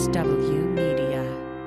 HW Media.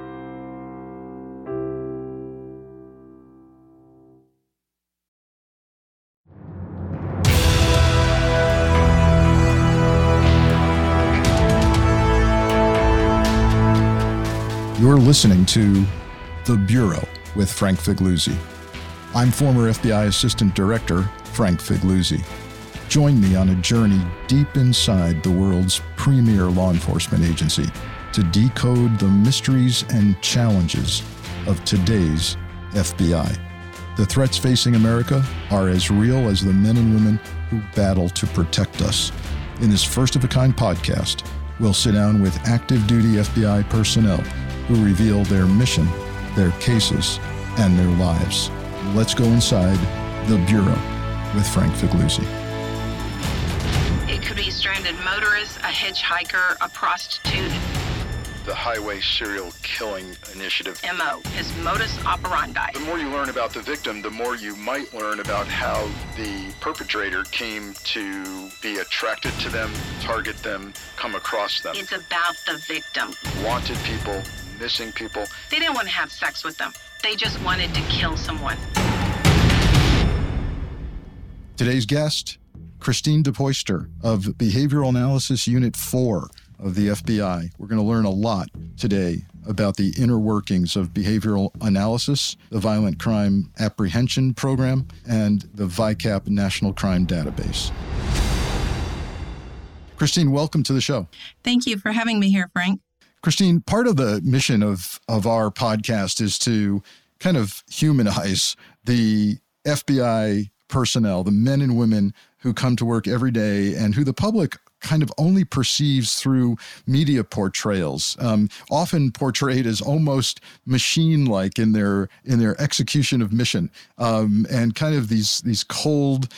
You're listening to The Bureau with Frank Figliuzzi. I'm former FBI Assistant Director Frank Figliuzzi. Join me on a journey deep inside the world's premier law enforcement agency to decode the mysteries and challenges of today's FBI. The threats facing America are as real as the men and women who battle to protect us. In this first-of-a-kind podcast, we'll sit down with active duty FBI personnel who reveal their mission, their cases, and their lives. Let's go inside The Bureau with Frank Figliuzzi. It could be stranded motorists, a hitchhiker, a prostitute. The Highway Serial Killing Initiative. MO is modus operandi. The more you learn about the victim, the more you might learn about how the perpetrator came to be attracted to them, target them, come across them. It's about the victim. Wanted people, missing people. They didn't want to have sex with them. They just wanted to kill someone. Today's guest, Christine DePoyster of Behavioral Analysis Unit 4 of the FBI. We're going to learn a lot today about the inner workings of behavioral analysis, the Violent Crime Apprehension Program, and the VICAP National Crime Database. Christine, welcome to the show. Thank you for having me here, Frank. Christine, part of the mission of our podcast is to kind of humanize the FBI personnel, the men and women who come to work every day and who the public kind of only perceives through media portrayals, often portrayed as almost machine-like in their execution of mission, and kind of these cold,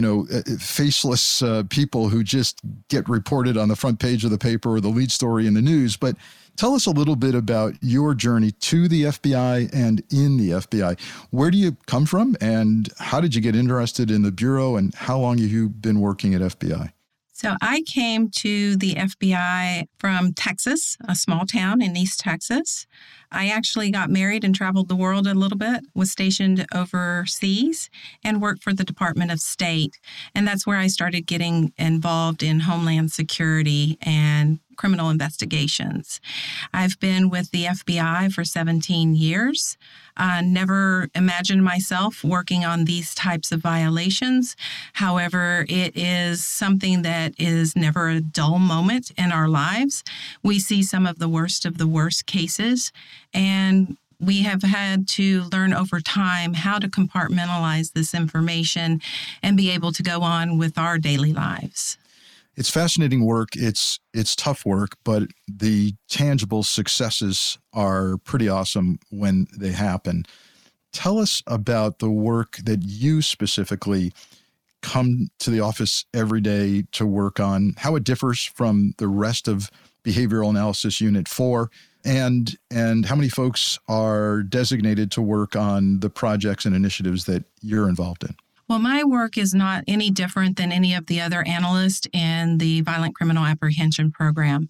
faceless people who just get reported on the front page of the paper or the lead story in the news. But tell us a little bit about your journey to the FBI and in the FBI. Where do you come from, and how did you get interested in the Bureau, and how long have you been working at FBI? So I came to the FBI from Texas, a small town in East Texas. I actually got married and traveled the world a little bit, was stationed overseas, and worked for the Department of State. And that's where I started getting involved in Homeland Security and criminal investigations. I've been with the FBI for 17 years. Never imagined myself working on these types of violations. However, it is something that is never a dull moment in our lives. We see some of the worst cases, and we have had to learn over time how to compartmentalize this information and be able to go on with our daily lives. It's fascinating work. It's tough work, but the tangible successes are pretty awesome when they happen. Tell us about the work that you specifically come to the office every day to work on, how it differs from the rest of Behavioral Analysis Unit 4, and how many folks are designated to work on the projects and initiatives that you're involved in. Well, my work is not any different than any of the other analysts in the Violent Criminal Apprehension Program.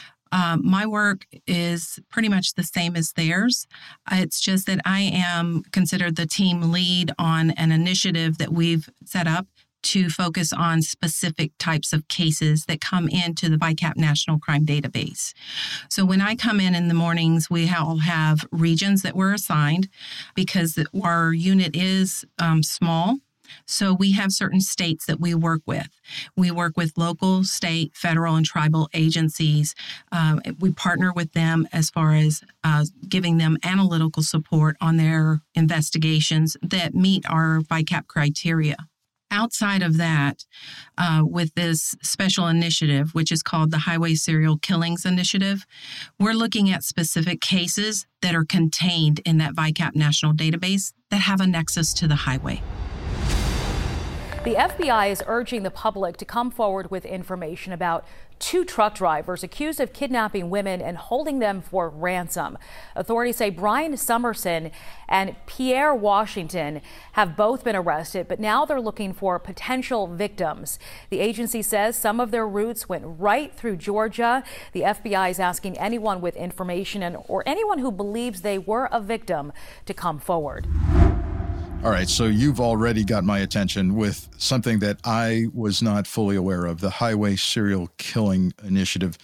My work is pretty much the same as theirs. It's just that I am considered the team lead on an initiative that we've set up to focus on specific types of cases that come into the VICAP National Crime Database. So when I come in the mornings, we all have regions that we're assigned because our unit is small. So we have certain states that we work with. We work with local, state, federal, and tribal agencies. We partner with them as far as giving them analytical support on their investigations that meet our VICAP criteria. Outside of that, with this special initiative, which is called the Highway Serial Killings Initiative, we're looking at specific cases that are contained in that VICAP national database that have a nexus to the highway. The FBI is urging the public to come forward with information about 2 truck drivers accused of kidnapping women and holding them for ransom. Authorities say Brian Summerson and Pierre Washington have both been arrested, but now they're looking for potential victims. The agency says some of their routes went right through Georgia. The FBI is asking anyone with information or anyone who believes they were a victim to come forward. All right, so you've already got my attention with something that I was not fully aware of, the Highway Serial Killing Initiative.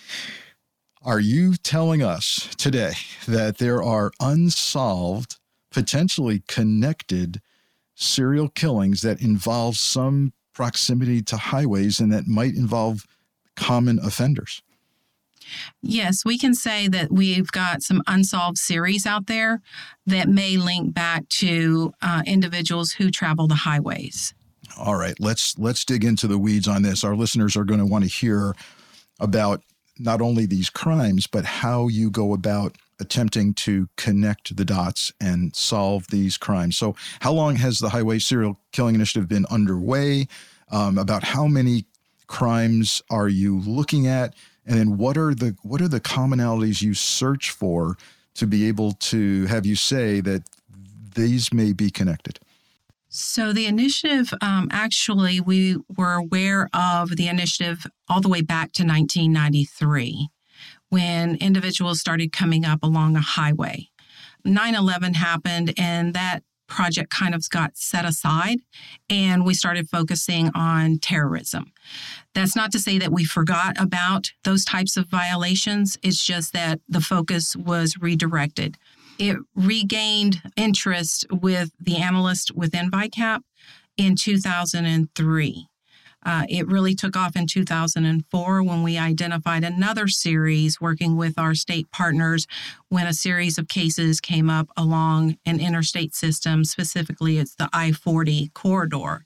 Are you telling us today that there are unsolved, potentially connected serial killings that involve some proximity to highways and that might involve common offenders? Yes, we can say that we've got some unsolved series out there that may link back to individuals who travel the highways. All right, let's dig into the weeds on this. Our listeners are going to want to hear about not only these crimes, but how you go about attempting to connect the dots and solve these crimes. So how long has the Highway Serial Killing Initiative been underway? About how many crimes are you looking at? And then what are the commonalities you search for to be able to have you say that these may be connected? So the initiative, actually, we were aware of the initiative all the way back to 1993 when individuals started coming up along a highway. 9/11 happened, and that project kind of got set aside, and we started focusing on terrorism. That's not to say that we forgot about those types of violations. It's just that the focus was redirected. It regained interest with the analysts within VICAP in 2003. It really took off in 2004 when we identified another series working with our state partners when a series of cases came up along an interstate system. Specifically, it's the I-40 corridor.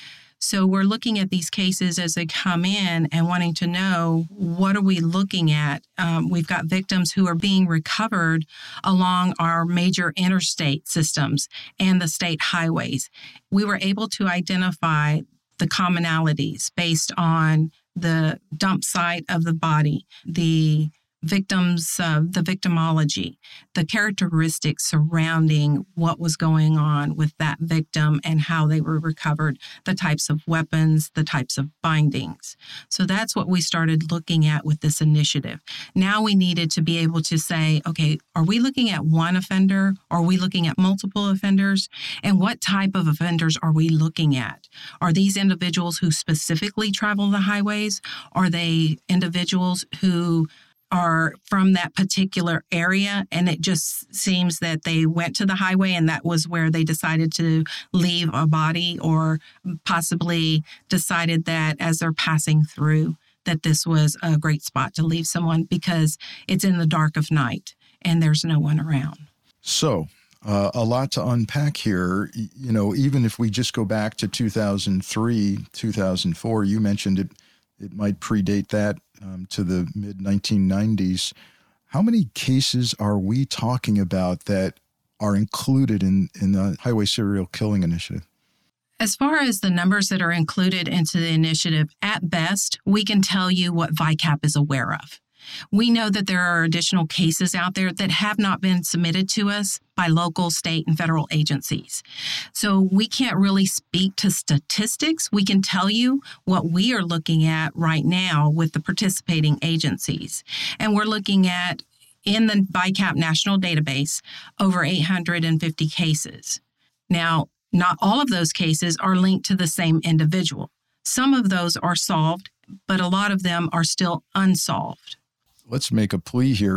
So we're looking at these cases as they come in and wanting to know, what are we looking at? We've got victims who are being recovered along our major interstate systems and the state highways. We were able to identify the commonalities based on the dump site of the body, the victims, the victimology, the characteristics surrounding what was going on with that victim and how they were recovered, the types of weapons, the types of bindings. So that's what we started looking at with this initiative. Now we needed to be able to say, okay, are we looking at one offender? Are we looking at multiple offenders? And what type of offenders are we looking at? Are these individuals who specifically travel the highways? Are they individuals who are from that particular area, and it just seems that they went to the highway and that was where they decided to leave a body, or possibly decided that as they're passing through that this was a great spot to leave someone because it's in the dark of night and there's no one around. So a lot to unpack here. You know, even if we just go back to 2003, 2004, you mentioned it might predate that to the mid-1990s. How many cases are we talking about that are included in the Highway Serial Killing Initiative? As far as the numbers that are included into the initiative, at best, we can tell you what VICAP is aware of. We know that there are additional cases out there that have not been submitted to us by local, state, and federal agencies. So we can't really speak to statistics. We can tell you what we are looking at right now with the participating agencies. And we're looking at, in the VICAP National Database, over 850 cases. Now, not all of those cases are linked to the same individual. Some of those are solved, but a lot of them are still unsolved. Let's make a plea here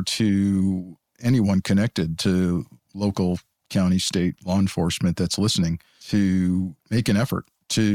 to anyone connected to local, county, state law enforcement that's listening to make an effort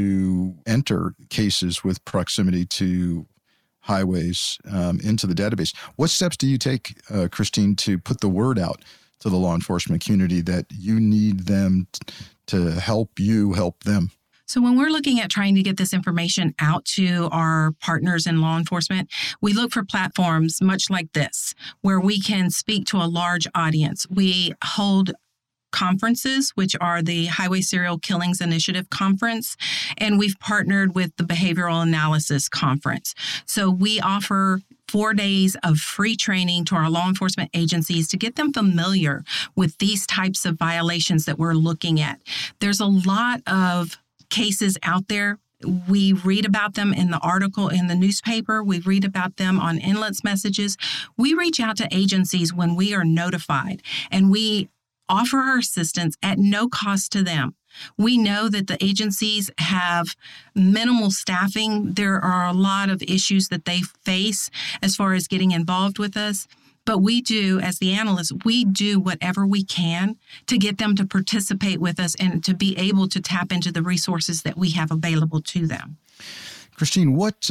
to enter cases with proximity to highways into the database. What steps do you take, Christine, to put the word out to the law enforcement community that you need them to help you help them? So when we're looking at trying to get this information out to our partners in law enforcement, we look for platforms much like this, where we can speak to a large audience. We hold conferences, which are the Highway Serial Killings Initiative Conference, and we've partnered with the Behavioral Analysis Conference. So we offer 4 days of free training to our law enforcement agencies to get them familiar with these types of violations that we're looking at. There's a lot of cases out there. We read about them in the article in the newspaper. We read about them on inlets messages. We reach out to agencies when we are notified, and we offer our assistance at no cost to them. We know that the agencies have minimal staffing. There are a lot of issues that they face as far as getting involved with us. But we do, as the analysts, we do whatever we can to get them to participate with us and to be able to tap into the resources that we have available to them. Christine, what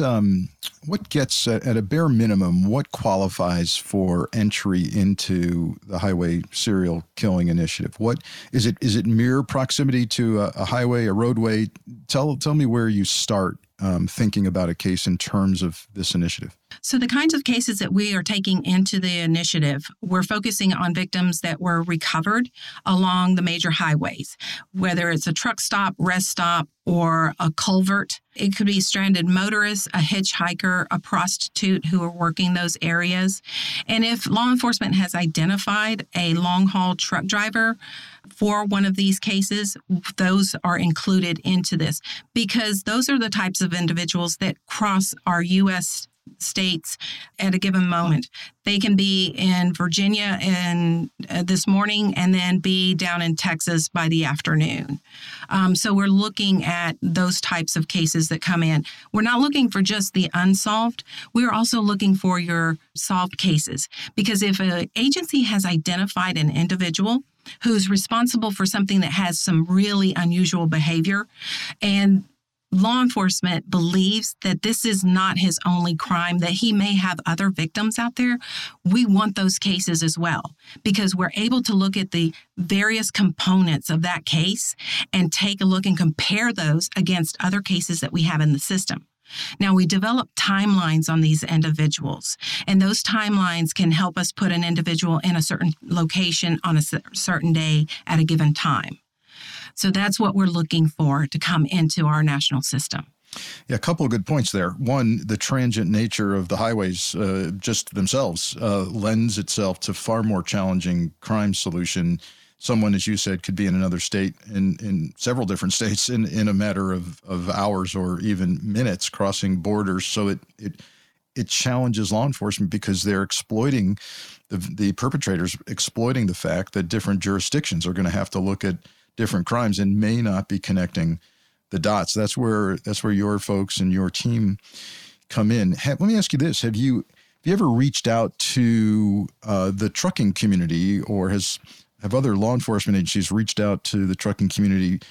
gets, at a bare minimum, what qualifies for entry into the Highway Serial Killing Initiative? What is it? Is it mere proximity to a highway, a roadway? Tell me where you start thinking about a case in terms of this initiative. So the kinds of cases that we are taking into the initiative, we're focusing on victims that were recovered along the major highways, whether it's a truck stop, rest stop, or a culvert. It could be stranded motorists, a hitchhiker, a prostitute who are working those areas. And if law enforcement has identified a long-haul truck driver for one of these cases, those are included into this because those are the types of individuals that cross our U.S. states at a given moment. They can be in Virginia this morning and then be down in Texas by the afternoon. So we're looking at those types of cases that come in. We're not looking for just the unsolved. We're also looking for your solved cases because if an agency has identified an individual who's responsible for something that has some really unusual behavior and law enforcement believes that this is not his only crime, that he may have other victims out there, we want those cases as well because we're able to look at the various components of that case and take a look and compare those against other cases that we have in the system. Now, we develop timelines on these individuals, and those timelines can help us put an individual in a certain location on a certain day at a given time. So that's what we're looking for to come into our national system. Yeah, a couple of good points there. One, the transient nature of the highways just themselves lends itself to far more challenging crime solution. Someone, as you said, could be in another state, in several different states in a matter of hours or even minutes crossing borders. So it challenges law enforcement because they're exploiting, the perpetrators exploiting the fact that different jurisdictions are going to have to look at different crimes and may not be connecting the dots. That's where your folks and your team come in. Let me ask you this. Have you ever reached out to the trucking community, or have other law enforcement agencies reached out to the trucking community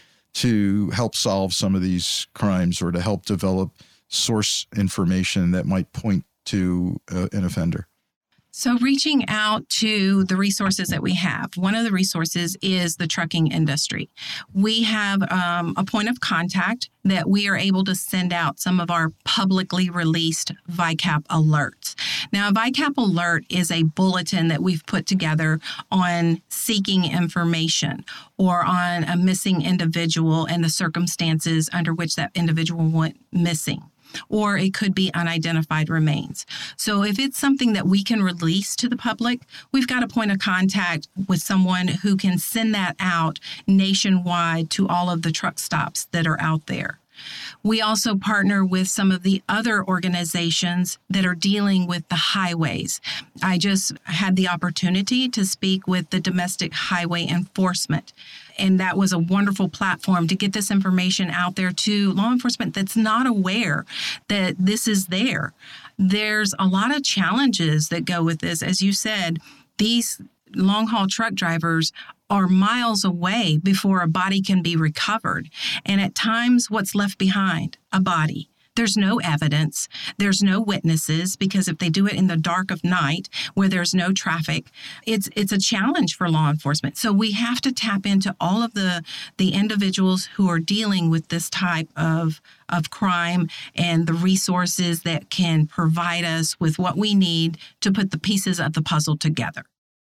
to help solve some of these crimes or to help develop source information that might point to an offender? So reaching out to the resources that we have, one of the resources is the trucking industry. We have a point of contact that we are able to send out some of our publicly released VICAP alerts. Now, a VICAP alert is a bulletin that we've put together on seeking information or on a missing individual and the circumstances under which that individual went missing. Or it could be unidentified remains. So if it's something that we can release to the public, we've got a point of contact with someone who can send that out nationwide to all of the truck stops that are out there. We also partner with some of the other organizations that are dealing with the highways. I just had the opportunity to speak with the Domestic Highway Enforcement, and that was a wonderful platform to get this information out there to law enforcement that's not aware that this is there. There's a lot of challenges that go with this. As you said, these long-haul truck drivers are miles away before a body can be recovered. And at times, what's left behind? A body. There's no evidence. There's no witnesses, because if they do it in the dark of night where there's no traffic, it's a challenge for law enforcement. So we have to tap into all of the individuals who are dealing with this type of crime and the resources that can provide us with what we need to put the pieces of the puzzle together.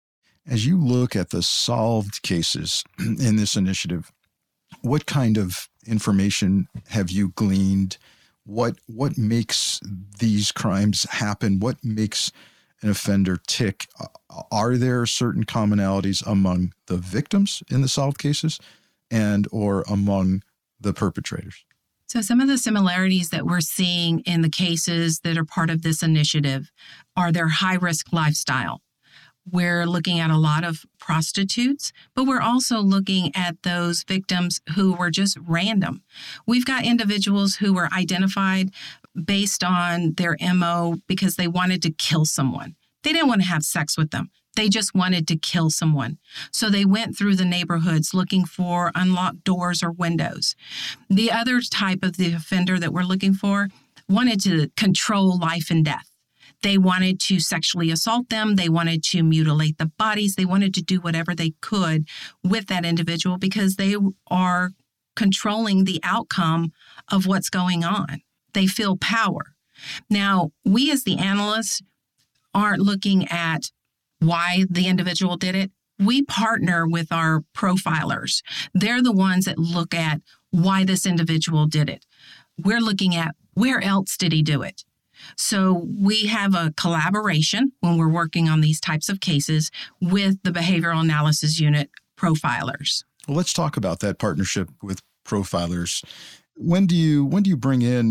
As you look at the solved cases in this initiative, what kind of information have you gleaned? What makes these crimes happen? What makes an offender tick? Are there certain commonalities among the victims in the solved cases and or among the perpetrators? So some of the similarities that we're seeing in the cases that are part of this initiative are their high-risk lifestyle. We're looking at a lot of prostitutes, but we're also looking at those victims who were just random. We've got individuals who were identified based on their MO because they wanted to kill someone. They didn't want to have sex with them. They just wanted to kill someone. So they went through the neighborhoods looking for unlocked doors or windows. The other type of the offender that we're looking for wanted to control life and death. They wanted to sexually assault them. They wanted to mutilate the bodies. They wanted to do whatever they could with that individual because they are controlling the outcome of what's going on. They feel power. Now, we as the analysts aren't looking at why the individual did it. We partner with our profilers. They're the ones that look at why this individual did it. We're looking at where else did he do it? So we have a collaboration when we're working on these types of cases with the Behavioral Analysis Unit profilers. Well, let's talk about that partnership with profilers. When do you bring in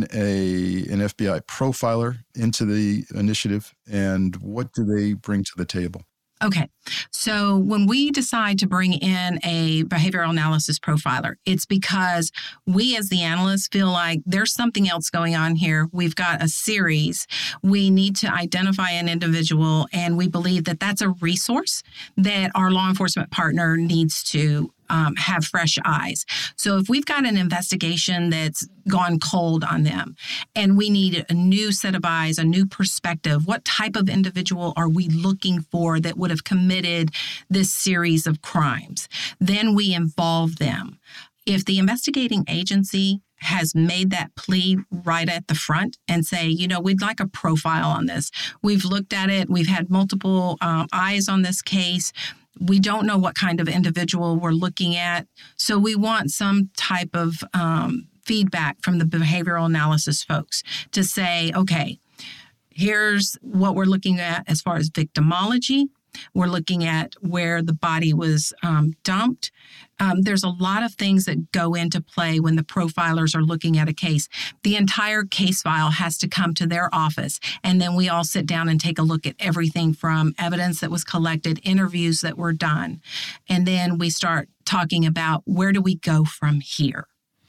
an FBI profiler into the initiative, and what do they bring to the table? Okay, so when we decide to bring in a behavioral analysis profiler, it's because we as the analysts feel like there's something else going on here. We've got a series. We need to identify an individual, and we believe that that's a resource that our law enforcement partner needs to have fresh eyes. So if we've got an investigation that's gone cold on them and we need a new set of eyes, a new perspective, what type of individual are we looking for that would have committed this series of crimes? Then we involve them. If the investigating agency has made that plea right at the front and say, we'd like a profile on this. We've looked at it. We've had multiple eyes on this case. We don't know what kind of individual we're looking at. So we want some type of feedback from the behavioral analysis folks to say, okay, here's what we're looking at as far as victimology. We're looking at where the body was dumped. There's a lot of things that go into play when the profilers are looking at a case. The entire case file has to come to their office, and then we all sit down and take a look at everything from evidence that was collected, interviews that were done, and then we start talking about where do we go from here.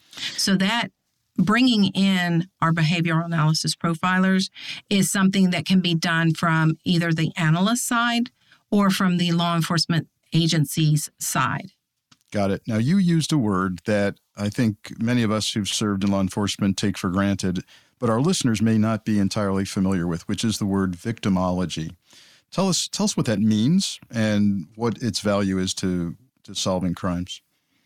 So that bringing in our behavioral analysis profilers is something that can be done from either the analyst side or from the law enforcement agency's side. Got it. Now, you used a word that I think many of us who've served in law enforcement take for granted, but our listeners may not be entirely familiar with, which is the word victimology. Tell us what that means and what its value is to solving crimes.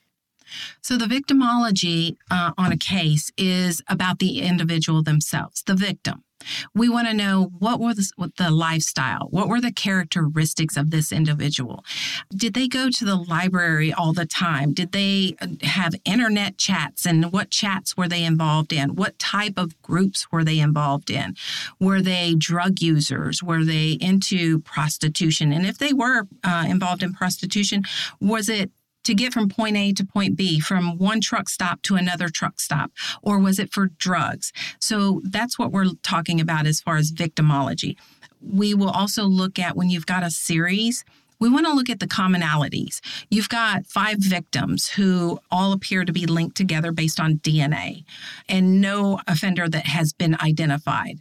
So the victimology on a case is about the individual themselves, the victim. We want to know what the lifestyle, what were the characteristics of this individual? Did they go to the library all the time? Did they have internet chats, and what chats were they involved in? What type of groups were they involved in? Were they drug users? Were they into prostitution? And if they were involved in prostitution, was it to get from point A to point B, from one truck stop to another truck stop, or was it for drugs? So that's what we're talking about as far as victimology. We will also look at, when you've got a series, we want to look at the commonalities. You've got 5 victims who all appear to be linked together based on DNA, and no offender that has been identified.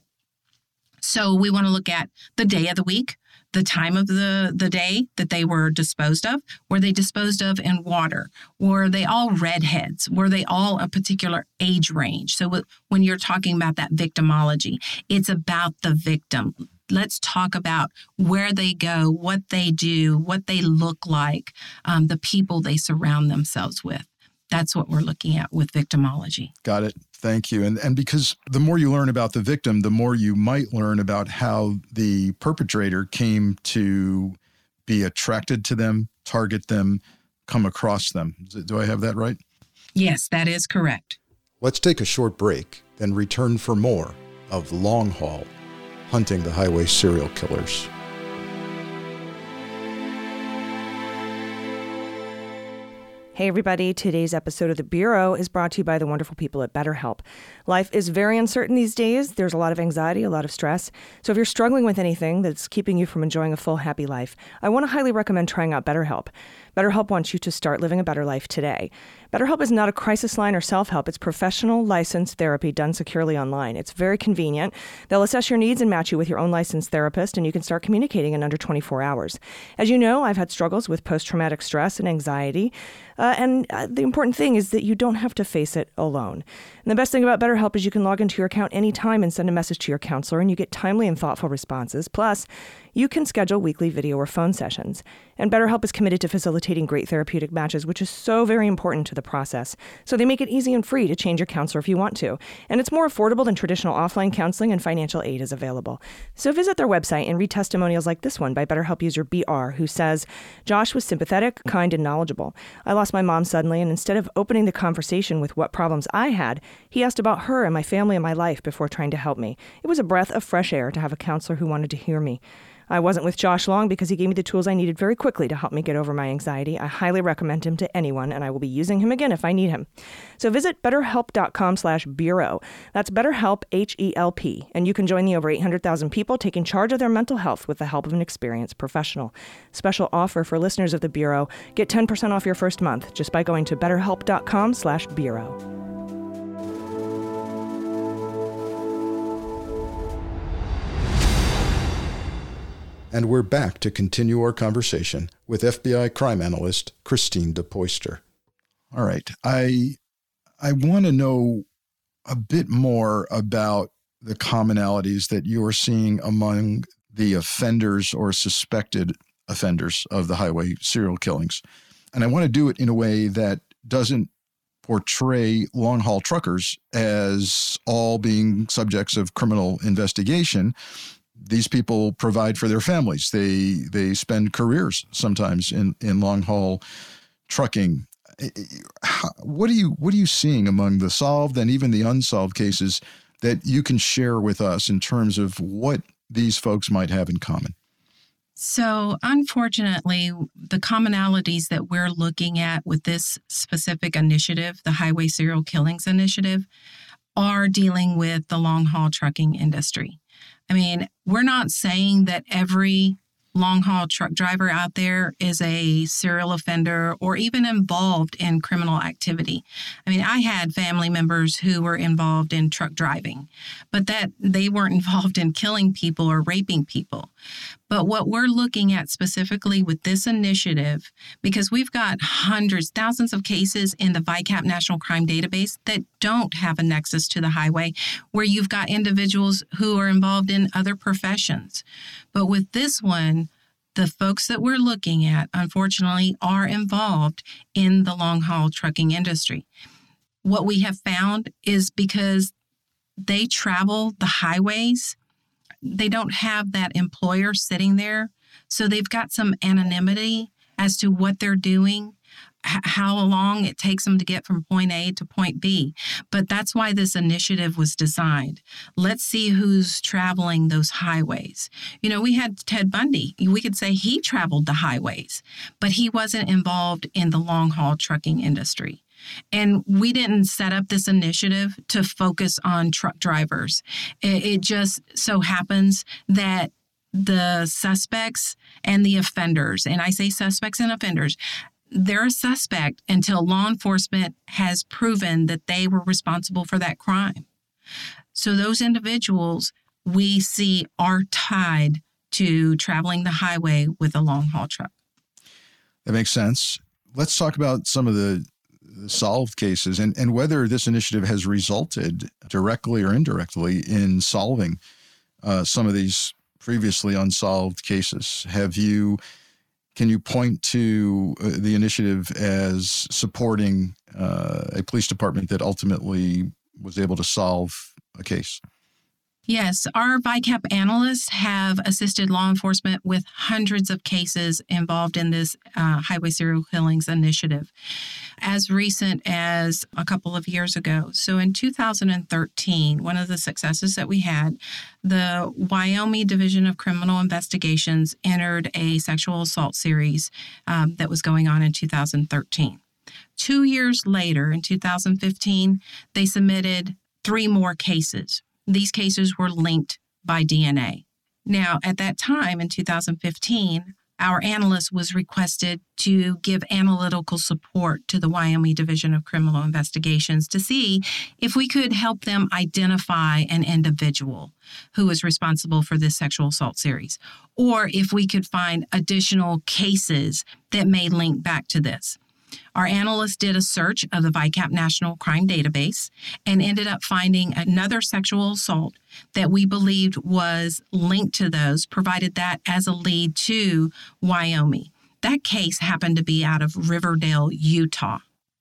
So we want to look at the day of the week, the time of the day that they were disposed of. Were they disposed of in water? Were they all redheads? Were they all a particular age range? So when you're talking about that victimology, it's about the victim. Let's talk about where they go, what they do, what they look like, the people they surround themselves with. That's what we're looking at with victimology. Got it. Thank you. And because the more you learn about the victim, the more you might learn about how the perpetrator came to be attracted to them, target them, come across them. Do I have that right? Yes, that is correct. Let's take a short break, then return for more of Long Haul, Hunting the Highway Serial Killers. Hey everybody, today's episode of The Bureau is brought to you by the wonderful people at BetterHelp. Life is very uncertain these days. There's a lot of anxiety, a lot of stress. So if you're struggling with anything that's keeping you from enjoying a full, happy life, I want to highly recommend trying out BetterHelp. BetterHelp wants you to start living a better life today. BetterHelp is not a crisis line or self-help. It's professional, licensed therapy done securely online. It's very convenient. They'll assess your needs and match you with your own licensed therapist, and you can start communicating in under 24 hours. As you know, I've had struggles with post-traumatic stress and anxiety, and the important thing is that you don't have to face it alone. And the best thing about BetterHelp is you can log into your account anytime and send a message to your counselor, and you get timely and thoughtful responses. Plus, you can schedule weekly video or phone sessions. And BetterHelp is committed to facilitating great therapeutic matches, which is so very important to the process. So they make it easy and free to change your counselor if you want to. And it's more affordable than traditional offline counseling, and financial aid is available. So visit their website and read testimonials like this one by BetterHelp user BR, who says, Josh was sympathetic, kind, and knowledgeable. I lost my mom suddenly, and instead of opening the conversation with what problems I had, he asked about her and my family and my life before trying to help me. It was a breath of fresh air to have a counselor who wanted to hear me. I wasn't with Josh long because he gave me the tools I needed very quickly to help me get over my anxiety. I highly recommend him to anyone, and I will be using him again if I need him. So visit betterhelp.com/bureau. That's BetterHelp, H-E-L-P, and you can join the over 800,000 people taking charge of their mental health with the help of an experienced professional. Special offer for listeners of the Bureau. Get 10% off your first month just by going to betterhelp.com/bureau. And we're back to continue our conversation with FBI crime analyst Christine DePoyster. All right. I want to know a bit more about the commonalities that you're seeing among the offenders or suspected offenders of the highway serial killings. And I want to do it in a way that doesn't portray long-haul truckers as all being subjects of criminal investigation. These people provide for their families. They spend careers sometimes in long-haul trucking. What are you seeing among the solved and even the unsolved cases that you can share with us in terms of what these folks might have in common? So, unfortunately, the commonalities that we're looking at with this specific initiative, the Highway Serial Killings Initiative, are dealing with the long-haul trucking industry. I mean, we're not saying that every long-haul truck driver out there is a serial offender or even involved in criminal activity. I mean, I had family members who were involved in truck driving, but that they weren't involved in killing people or raping people. But what we're looking at specifically with this initiative, because we've got hundreds, thousands of cases in the VICAP National Crime Database that don't have a nexus to the highway, where you've got individuals who are involved in other professions. But with this one, the folks that we're looking at, unfortunately, are involved in the long-haul trucking industry. What we have found is because they travel the highways, they don't have that employer sitting there. So they've got some anonymity as to what they're doing, how long it takes them to get from point A to point B. But that's why this initiative was designed. Let's see who's traveling those highways. You know, we had Ted Bundy. We could say he traveled the highways, but he wasn't involved in the long-haul trucking industry. And we didn't set up this initiative to focus on truck drivers. It just so happens that the suspects and the offenders, and I say suspects and offenders, they're a suspect until law enforcement has proven that they were responsible for that crime. So those individuals we see are tied to traveling the highway with a long-haul truck. That makes sense. Let's talk about some of the solved cases and whether this initiative has resulted directly or indirectly in solving some of these previously unsolved cases. Can you point to the initiative as supporting a police department that ultimately was able to solve a case? Yes, our VICAP analysts have assisted law enforcement with hundreds of cases involved in this highway serial killings initiative, as recent as a couple of years ago. So in 2013, one of the successes that we had, the Wyoming Division of Criminal Investigations entered a sexual assault series that was going on in 2013. 2 years later, in 2015, they submitted 3 more cases. These cases were linked by DNA. Now, at that time in 2015, our analyst was requested to give analytical support to the Wyoming Division of Criminal Investigations to see if we could help them identify an individual who was responsible for this sexual assault series, or if we could find additional cases that may link back to this. Our analysts did a search of the VICAP National Crime Database and ended up finding another sexual assault that we believed was linked to those, provided that as a lead to Wyoming. That case happened to be out of Riverdale, Utah.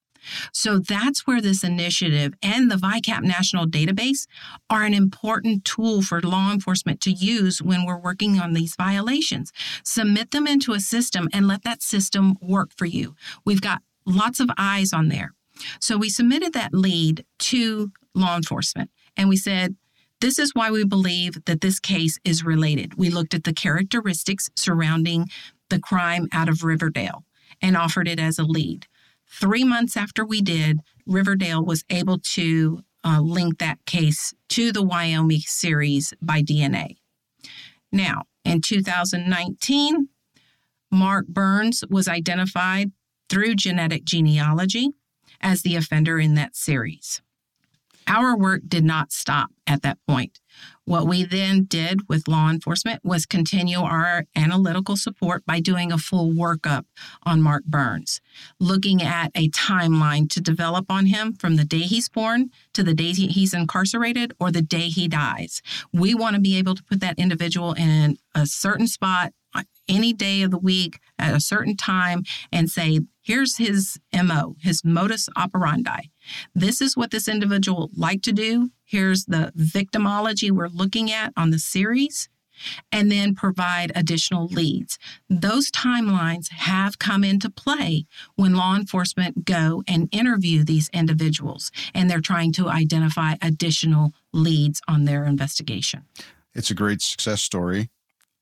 So that's where this initiative and the VICAP National Database are an important tool for law enforcement to use when we're working on these violations. Submit them into a system and let that system work for you. We've got lots of eyes on there. So we submitted that lead to law enforcement and we said, this is why we believe that this case is related. We looked at the characteristics surrounding the crime out of Riverdale and offered it as a lead. 3 months after we did, Riverdale was able to link that case to the Wyoming series by DNA. Now, in 2019, Mark Burns was identified through genetic genealogy as the offender in that series. Our work did not stop at that point. What we then did with law enforcement was continue our analytical support by doing a full workup on Mark Burns, looking at a timeline to develop on him from the day he's born to the day he's incarcerated or the day he dies. We want to be able to put that individual in a certain spot any day of the week at a certain time and say, here's his MO, his modus operandi. This is what this individual liked to do. Here's the victimology we're looking at on the series, and then provide additional leads. Those timelines have come into play when law enforcement go and interview these individuals, and they're trying to identify additional leads on their investigation. It's a great success story,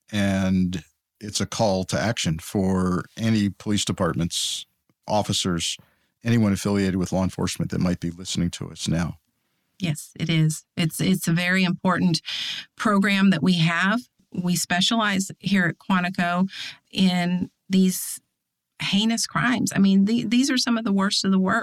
and it's a call to action for any police departments, officers, anyone affiliated with law enforcement that might be listening to us now. Yes, it is. It's a very important program that we have. We specialize here at Quantico in these heinous crimes. I mean, these are some of the worst.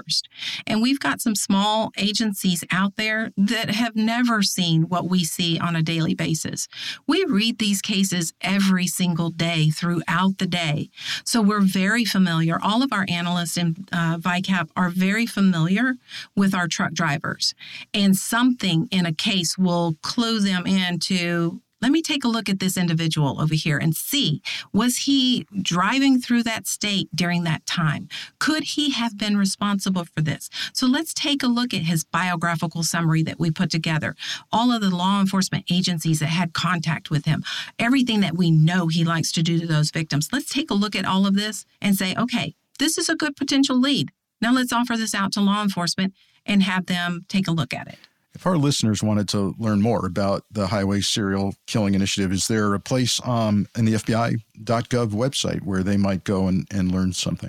And we've got some small agencies out there that have never seen what we see on a daily basis. We read these cases every single day throughout the day. So we're very familiar. All of our analysts in VICAP are very familiar with our truck drivers. And something in a case will clue them into, let me take a look at this individual over here and see, was he driving through that state during that time? Could he have been responsible for this? So let's take a look at his biographical summary that we put together. All of the law enforcement agencies that had contact with him, everything that we know he likes to do to those victims. Let's take a look at all of this and say, okay, this is a good potential lead. Now let's offer this out to law enforcement and have them take a look at it. If our listeners wanted to learn more about the Highway Serial Killing Initiative, is there a place in the FBI.gov website where they might go and learn something?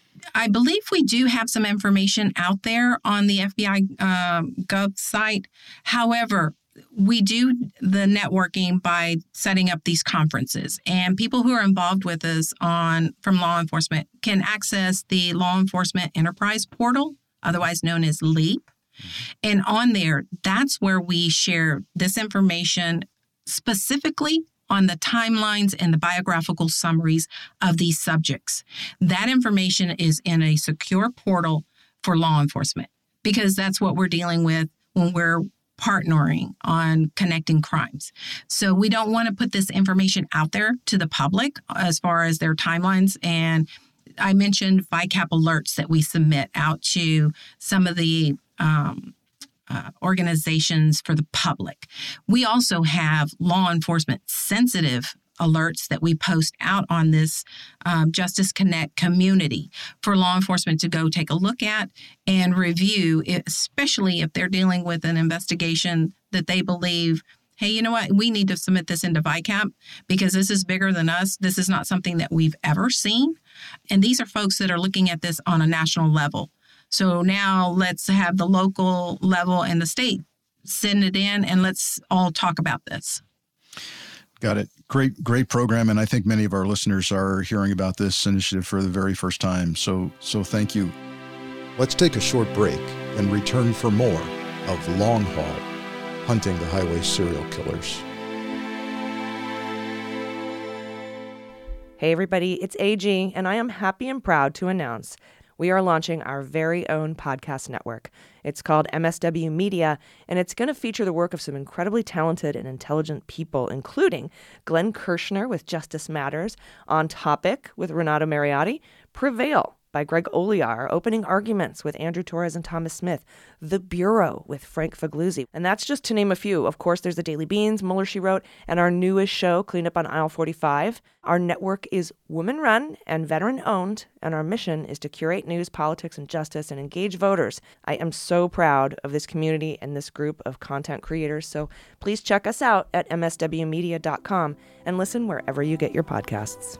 I believe we do have some information out there on the FBI Gov site. However, we do the networking by setting up these conferences, and people who are involved with us from law enforcement can access the Law Enforcement Enterprise Portal, otherwise known as LEAP. And on there, that's where we share this information specifically on the timelines and the biographical summaries of these subjects. That information is in a secure portal for law enforcement because that's what we're dealing with when we're partnering on connecting crimes. So we don't want to put this information out there to the public as far as their timelines. And I mentioned VICAP alerts that we submit out to some of the organizations for the public. We also have law enforcement sensitive alerts that we post out on this Justice Connect community for law enforcement to go take a look at and review, especially if they're dealing with an investigation that they believe, hey, you know what, we need to submit this into VICAP because this is bigger than us. This is not something that we've ever seen. And these are folks that are looking at this on a national level. So now let's have the local level and the state send it in and let's all talk about this. Got it. Great program. And I think many of our listeners are hearing about this initiative for the very first time. So thank you. Let's take a short break and return for more of Long Haul, Hunting the Highway Serial Killers. Hey everybody, it's AG, and I am happy and proud to announce we are launching our very own podcast network. It's called MSW Media, and it's going to feature the work of some incredibly talented and intelligent people, including Glenn Kirshner with Justice Matters, On Topic with Renato Mariotti, Prevail by Greg Olear, Opening Arguments with Andrew Torres and Thomas Smith, The Bureau with Frank Fagluzzi. And that's just to name a few. Of course, there's The Daily Beans, Mueller, She Wrote, and our newest show, Clean Up on Aisle 45. Our network is woman-run and veteran-owned, and our mission is to curate news, politics, and justice and engage voters. I am so proud of this community and this group of content creators, so please check us out at mswmedia.com and listen wherever you get your podcasts.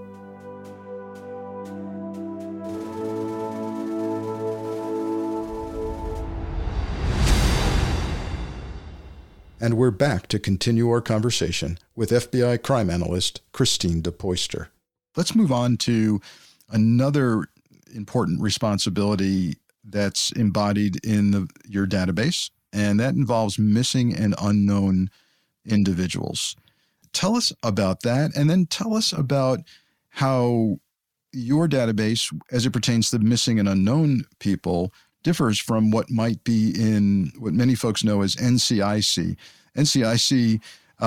And we're back to continue our conversation with FBI crime analyst Christine DePoyster. Let's move on to another important responsibility that's embodied in your database, and that involves missing and unknown individuals. Tell us about that, and then tell us about how your database, as it pertains to missing and unknown people, differs from what might be in what many folks know as NCIC. NCIC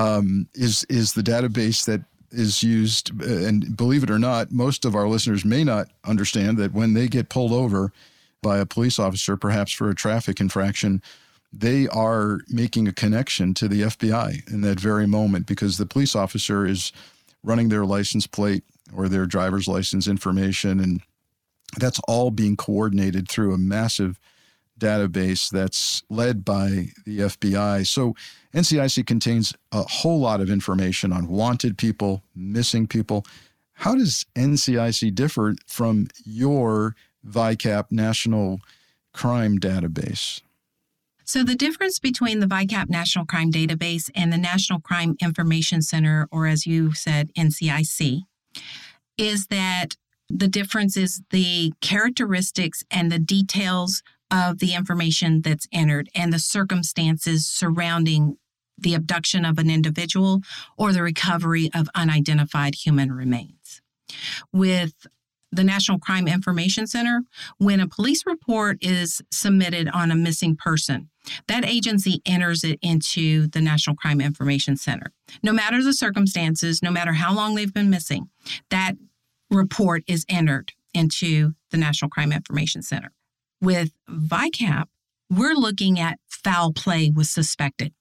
is the database that is used, and believe it or not, most of our listeners may not understand that when they get pulled over by a police officer, perhaps for a traffic infraction, they are making a connection to the FBI in that very moment because the police officer is running their license plate or their driver's license information, and that's all being coordinated through a massive database that's led by the FBI. So NCIC contains a whole lot of information on wanted people, missing people. How does NCIC differ from your VICAP National Crime Database? So the difference between the VICAP National Crime Database and the National Crime Information Center, or as you said, NCIC, is that the difference is the characteristics and the details of the information that's entered and the circumstances surrounding the abduction of an individual or the recovery of unidentified human remains. With the National Crime Information Center, when a police report is submitted on a missing person, that agency enters it into the National Crime Information Center. No matter the circumstances, no matter how long they've been missing, that report is entered into the National Crime Information Center. With VICAP, we're looking at foul play was suspected.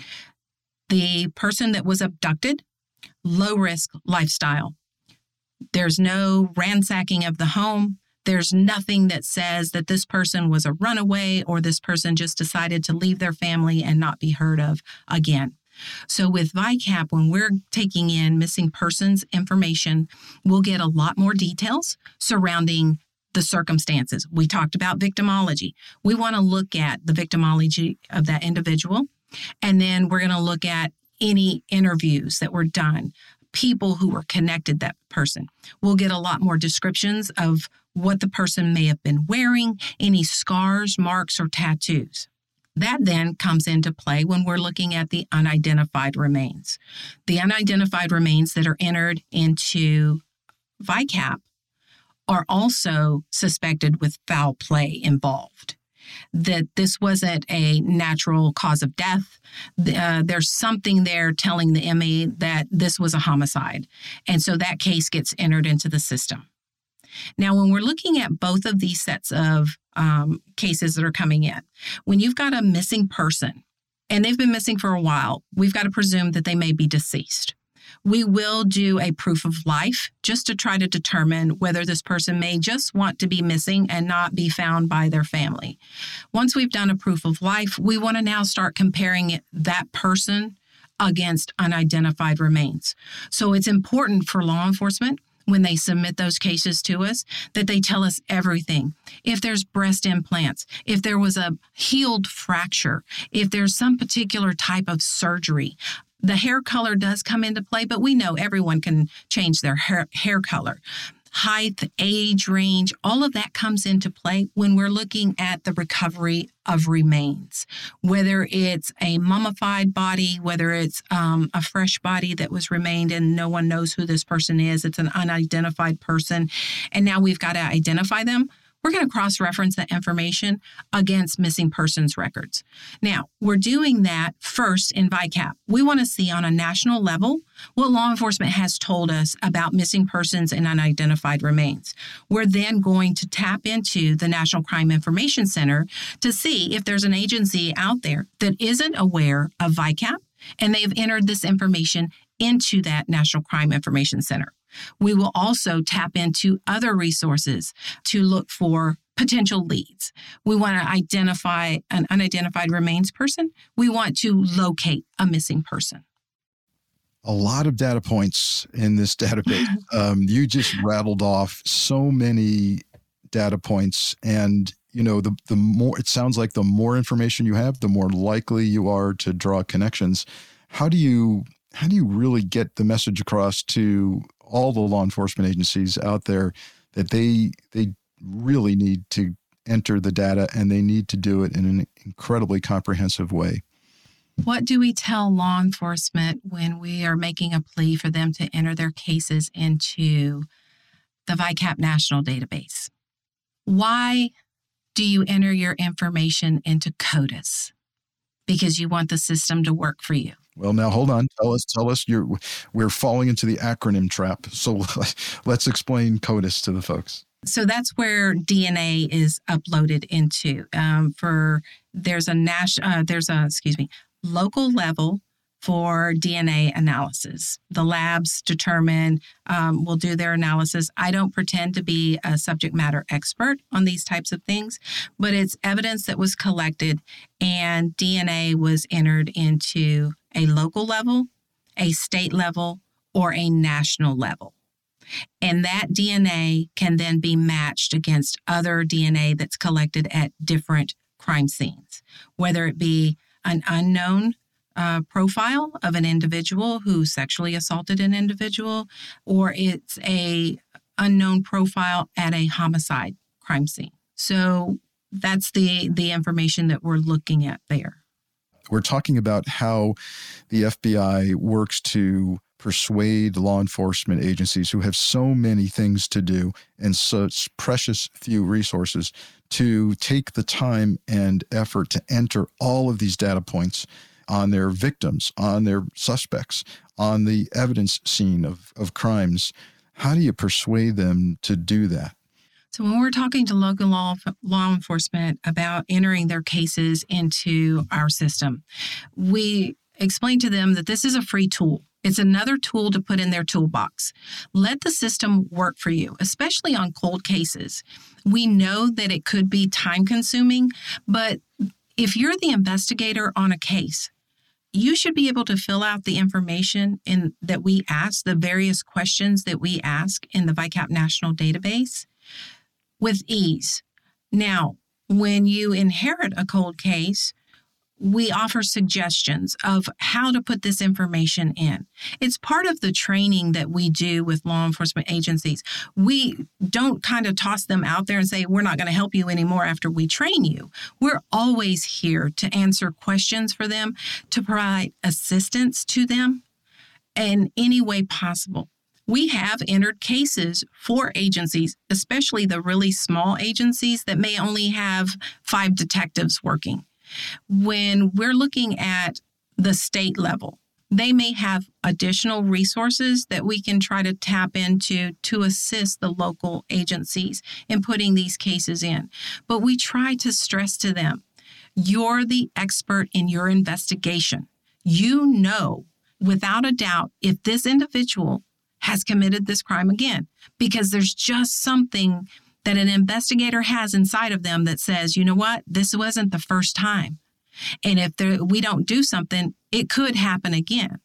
The person that was abducted, low-risk lifestyle. There's no ransacking of the home. There's nothing that says that this person was a runaway or this person just decided to leave their family and not be heard of again. So with VICAP, when we're taking in missing persons information, we'll get a lot more details surrounding the circumstances. We talked about victimology. We want to look at the victimology of that individual, and then we're going to look at any interviews that were done, people who were connected to that person. We'll get a lot more descriptions of what the person may have been wearing, any scars, marks, or tattoos. That then comes into play when we're looking at the unidentified remains. The unidentified remains that are entered into VICAP are also suspected with foul play involved, that this wasn't a natural cause of death. There's something there telling the ME that this was a homicide. And so that case gets entered into the system. Now, when we're looking at both of these sets of cases that are coming in, when you've got a missing person and they've been missing for a while, we've got to presume that they may be deceased. We will do a proof of life just to try to determine whether this person may just want to be missing and not be found by their family. Once we've done a proof of life, we want to now start comparing that person against unidentified remains. So it's important for law enforcement when they submit those cases to us that they tell us everything. If there's breast implants, if there was a healed fracture, if there's some particular type of surgery. The hair color does come into play, but we know everyone can change their hair color. Height, age range, all of that comes into play when we're looking at the recovery of remains, whether it's a mummified body, whether it's a fresh body that was remained and no one knows who this person is. It's an unidentified person. And now we've got to identify them. We're going to cross-reference that information against missing persons records. Now, we're doing that first in VICAP. We want to see on a national level what law enforcement has told us about missing persons and unidentified remains. We're then going to tap into the National Crime Information Center to see if there's an agency out there that isn't aware of VICAP and they've entered this information into that National Crime Information Center. We will also tap into other resources to look for potential leads. We want to identify an unidentified remains person. We want to locate a missing person. A lot of data points in this database. You just rattled off so many data points. And, you know, the more, it sounds like the more information you have, the more likely you are to draw connections. How do you really get the message across to all the law enforcement agencies out there that they really need to enter the data and they need to do it in an incredibly comprehensive way? What do we tell law enforcement when we are making a plea for them to enter their cases into the VICAP National Database? Why do you enter your information into CODIS? Because you want the system to work for you. Well, now hold on. Tell us. We're falling into the acronym trap. So let's explain CODIS to the folks. So that's where DNA is uploaded into. There's a local level for DNA analysis. The labs will do their analysis. I don't pretend to be a subject matter expert on these types of things, but it's evidence that was collected and DNA was entered into a local level, a state level, or a national level. And that DNA can then be matched against other DNA that's collected at different crime scenes, whether it be an unknown profile of an individual who sexually assaulted an individual, or it's a unknown profile at a homicide crime scene. So that's the information that we're looking at there. We're talking about how the FBI works to persuade law enforcement agencies who have so many things to do and such precious few resources to take the time and effort to enter all of these data points on their victims, on their suspects, on the evidence scene of crimes. How do you persuade them to do that? So when we're talking to local law enforcement about entering their cases into our system, we explain to them that this is a free tool. It's another tool to put in their toolbox. Let the system work for you, especially on cold cases. We know that it could be time-consuming, but if you're the investigator on a case, you should be able to fill out the information that we ask, the various questions that we ask in the VICAP National Database with ease. Now, when you inherit a cold case, we offer suggestions of how to put this information in. It's part of the training that we do with law enforcement agencies. We don't kind of toss them out there and say, we're not going to help you anymore after we train you. We're always here to answer questions for them, to provide assistance to them in any way possible. We have entered cases for agencies, especially the really small agencies that may only have 5 detectives working. When we're looking at the state level, they may have additional resources that we can try to tap into to assist the local agencies in putting these cases in. But we try to stress to them, you're the expert in your investigation. You know, without a doubt, if this individual has committed this crime again, because there's just something that an investigator has inside of them that says, you know what, this wasn't the first time. And if we don't do something, it could happen again.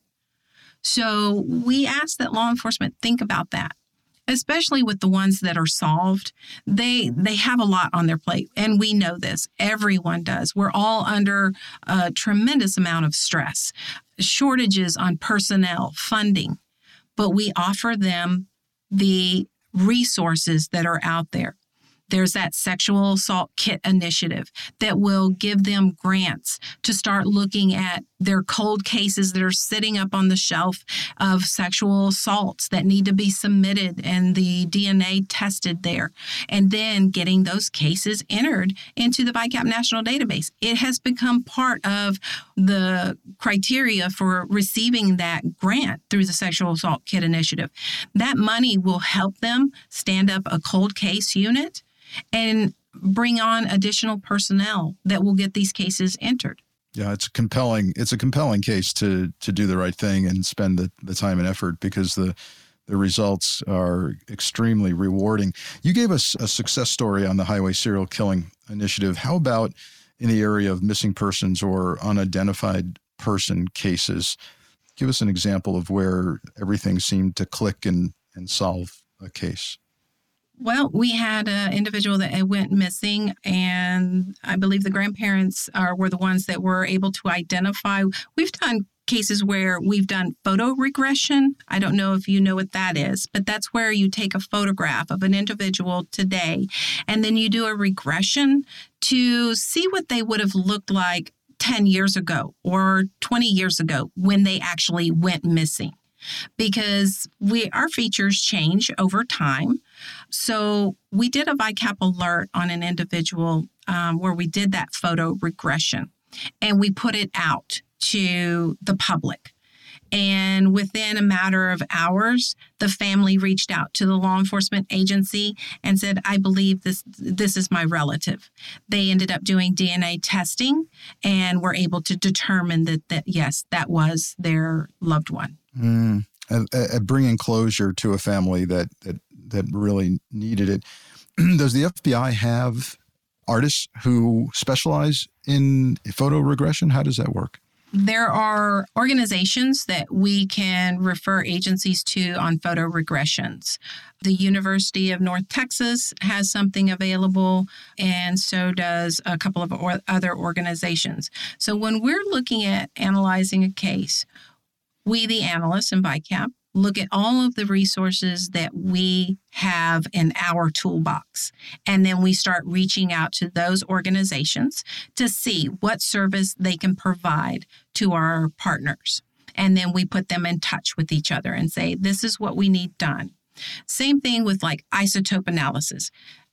So we ask that law enforcement think about that, especially with the ones that are solved. They have a lot on their plate, and we know this. Everyone does. We're all under a tremendous amount of stress, shortages on personnel, funding, but we offer them the resources that are out there. There's that sexual assault kit initiative that will give them grants to start looking at their cold cases that are sitting up on the shelf of sexual assaults that need to be submitted and the DNA tested there, and then getting those cases entered into the VICAP National Database. It has become part of the criteria for receiving that grant through the Sexual Assault Kit Initiative. That money will help them stand up a cold case unit and bring on additional personnel that will get these cases entered. Yeah, it's a compelling case to do the right thing and spend the time and effort, because the results are extremely rewarding. You gave us a success story on the Highway Serial Killing Initiative. How about in the area of missing persons or unidentified person cases? Give us an example of where everything seemed to click and solve a case. Well, we had an individual that went missing, and I believe the grandparents were the ones that were able to identify. We've done cases where we've done photo regression. I don't know if you know what that is, but that's where you take a photograph of an individual today, and then you do a regression to see what they would have looked like 10 years ago or 20 years ago when they actually went missing. Because our features change over time. So we did a VICAP alert on an individual where we did that photo regression, and we put it out to the public. And within a matter of hours, the family reached out to the law enforcement agency and said, I believe this is my relative. They ended up doing DNA testing and were able to determine that yes, that was their loved one. Bringing closure to a family that really needed it. Does the FBI have artists who specialize in photo regression? How does that work? There are organizations that we can refer agencies to on photo regressions. The University of North Texas has something available, and so does a couple of other organizations. So when we're looking at analyzing a case, we, the analysts in VICAP, look at all of the resources that we have in our toolbox. And then we start reaching out to those organizations to see what service they can provide to our partners. And then we put them in touch with each other and say, this is what we need done. Same thing with like isotope analysis.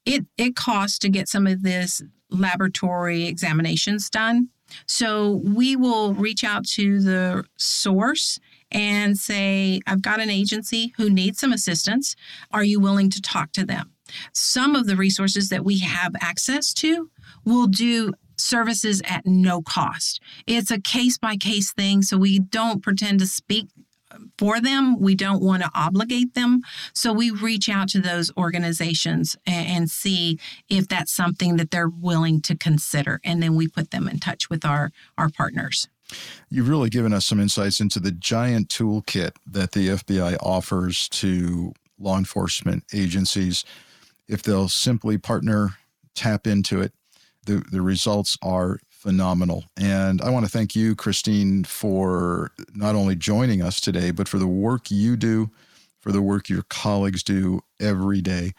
It costs to get some of this laboratory examinations done. So we will reach out to the source and say, I've got an agency who needs some assistance. Are you willing to talk to them? Some of the resources that we have access to will do services at no cost. It's a case-by-case thing, so we don't pretend to speak for them. We don't want to obligate them. So we reach out to those organizations and see if that's something that they're willing to consider. And then we put them in touch with our partners. You've really given us some insights into the giant toolkit that the FBI offers to law enforcement agencies. If they'll simply partner, tap into it, the results are phenomenal. And I want to thank you, Christine, for not only joining us today, but for the work you do, for the work your colleagues do every day.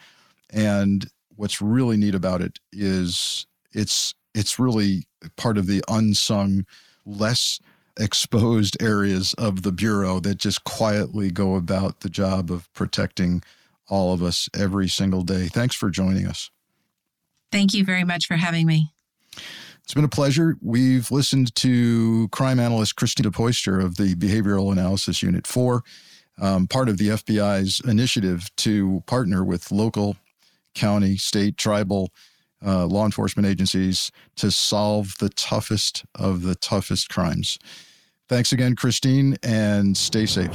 And what's really neat about it is it's really part of the unsung, less exposed areas of the Bureau that just quietly go about the job of protecting all of us every single day. Thanks for joining us. Thank you very much for having me. It's been a pleasure. We've listened to crime analyst Christina Poyster of the Behavioral Analysis Unit 4, part of the FBI's initiative to partner with local, county, state, tribal law enforcement agencies to solve the toughest of the toughest crimes. Thanks again, Christine, and stay safe.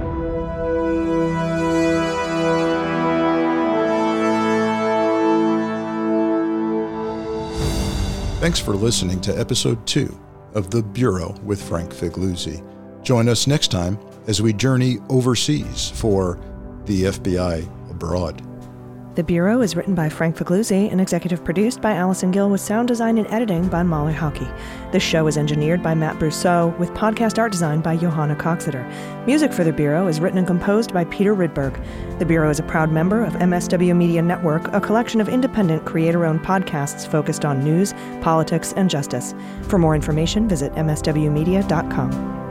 Thanks for listening to episode 2 of The Bureau with Frank Figliuzzi. Join us next time as we journey overseas for the FBI Abroad. The Bureau is written by Frank Figliuzzi and executive produced by Allison Gill with sound design and editing by Molly Hockey. This show is engineered by Matt Brousseau with podcast art design by Johanna Coxeter. Music for The Bureau is written and composed by Peter Rydberg. The Bureau is a proud member of MSW Media Network, a collection of independent creator-owned podcasts focused on news, politics, and justice. For more information, visit mswmedia.com.